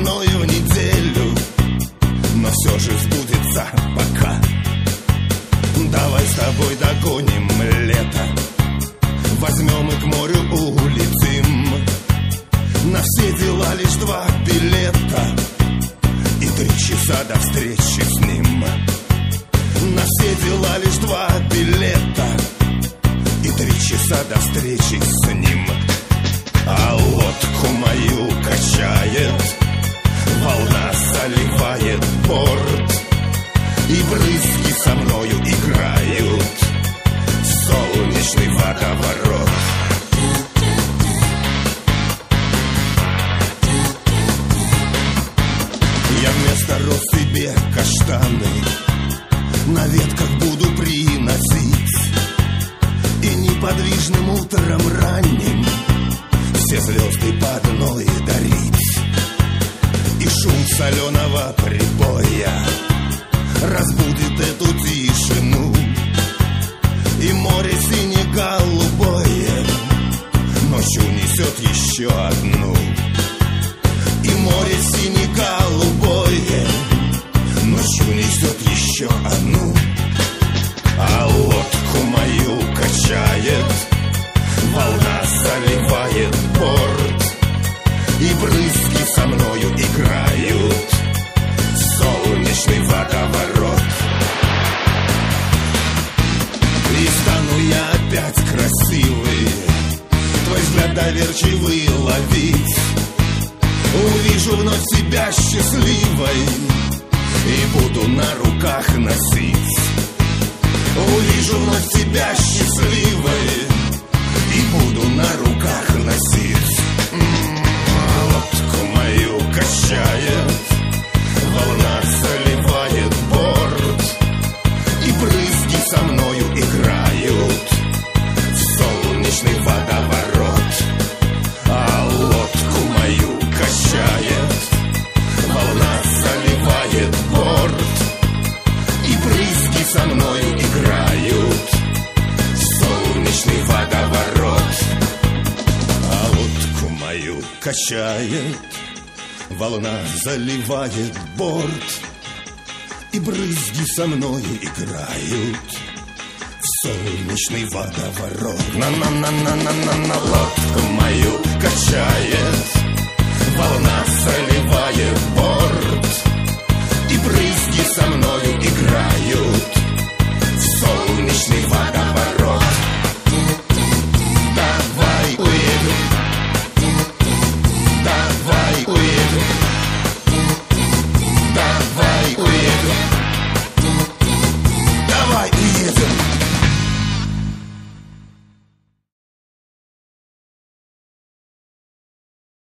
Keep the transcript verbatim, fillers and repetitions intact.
мною в неделю, но все же сбудется пока. Давай с тобой догоним лето, возьмем и к морю улетим. На все дела лишь два билета и три часа до встречи с ним. На все дела лишь два билета и три часа до встречи с ним. А лодку мою качает, волна заливает борт, и брызги со мною играют солнечный водоворот. Я вместо роз себе каштаны на ветках буду приносить, и неподвижным утром ранним все звезды по одной дарить. И шум соленого прибоя разбудит эту тишину, и море сине-голубое ночью несет еще одну. И море сине-голубое ночью несет еще одну. А лодку мою качает, волна заливает борт, и брызги со мною играют солнечный водоворот. И стану я опять красивый, твой взгляд доверчивый ловить. Увижу вновь себя счастливой и буду на руках носить. Увижу вновь тебя счастливой и буду на руках носить. М-м-м, лодку мою качает, волна заливает борт, и брызги со мною играют солнечный водоворот. А лодку мою качает, волна заливает борт, и брызги со мною играют солнечный водоворот. А лодку мою качает, волна заливает борт, и брызги со мною играют солнечный водоворот. На-на-на-на-на-на-на, лодку мою качает, волна заливает борт, и брызги со мною играют